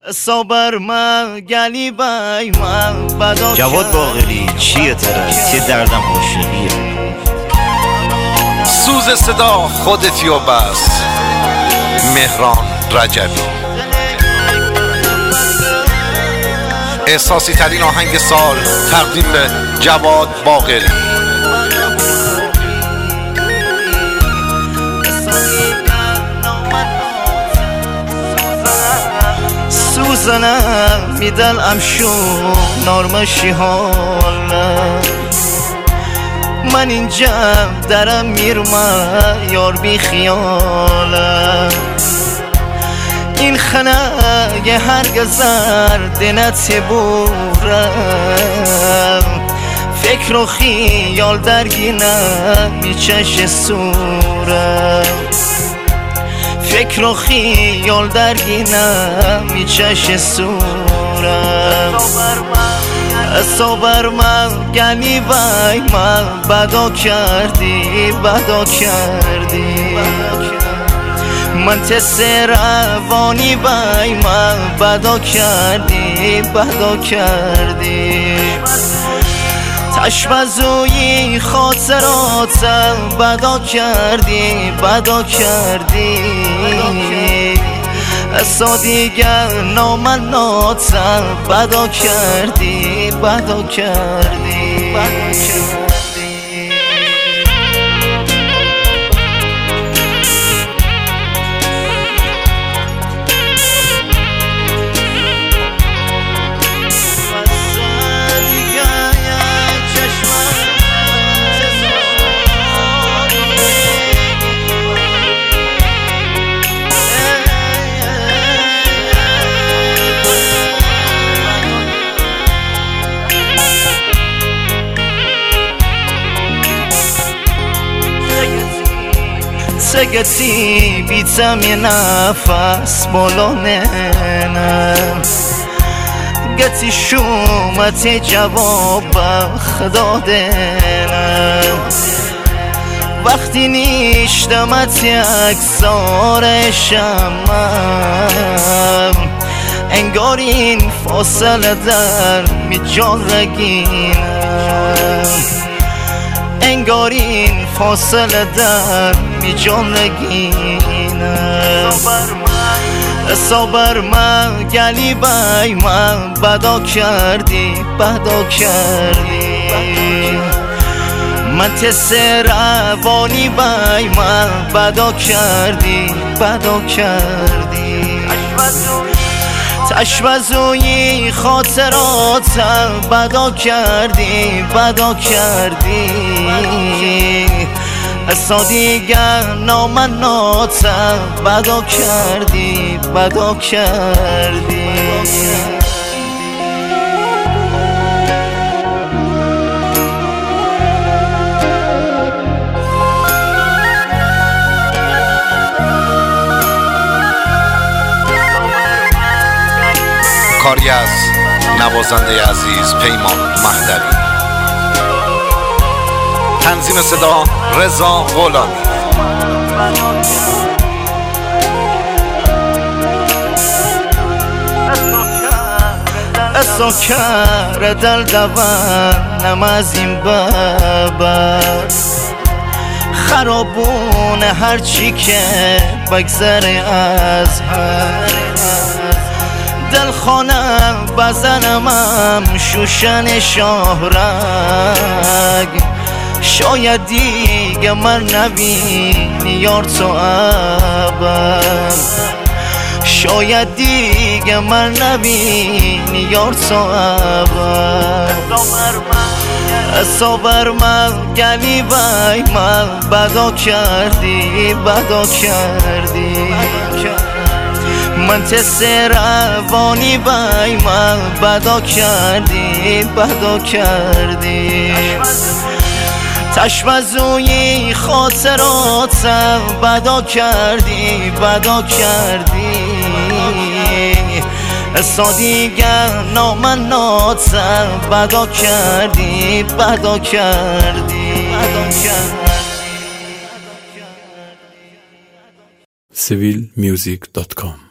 صبر من گلی بای من بدا جواد باقری چیه تره چه دردم عاشقیه سوز صدا خودتی و بس. مهران رجبی. احساسی ترین آهنگ سال تقدیم به جواد باقری. سوزنم میدل امشو نارمشی حالم من اینجا درم میرم یار بی خیالم این خنه یه هرگزر دنت بورم فکر و خیال درگینم میچش سورم فکر و خیال درگینم میچش سورم صبر من گلی بای من بدا کردی بدا کردی من تست روانی بای من بدا کردی بدا کردی تشبزوی خاطراتم بدا کردی بدا کردی اصلا دیگر نامناتم بدا کردی بدا کردی بدا کردی سگتی بیتم یه نفس بالا ننم گتی شومت جواب خدا دنم وقتی نیشتمت اکسار شمم انگار این فاصله در میجان رگینم انگار این فاصله در میجان رگینم صبر من گلی بای من بدا کردی بدا کردی من تست روانی بای من بدا کردی بدا کردی تشبزوی خاطراتم بدا کردی بدا کردی اصلا دیگر نامناتم بدا کردی بدا کردی کاری از نوازنده عزیز پیمان مهدوی. تنظیم صدا رضا غلامی. اصلا کار دل دوان نمازیم بابر خرابون هرچی که بگذره از هر دل خانم بزنمم شوشن شاهرگ شاید دیگه من نبینی یار تو ابد شاید دیگه من نبینی یار تو ابد صبر من گلی بای من بدا کردی بدا کردی من تست روانی بای من بدا کردی بدا کردی تشبزوی خاطراتم بدا کردی بدا کردی اصلا دیگر نامناتم بدا کردی بدا کردی civilmusic.com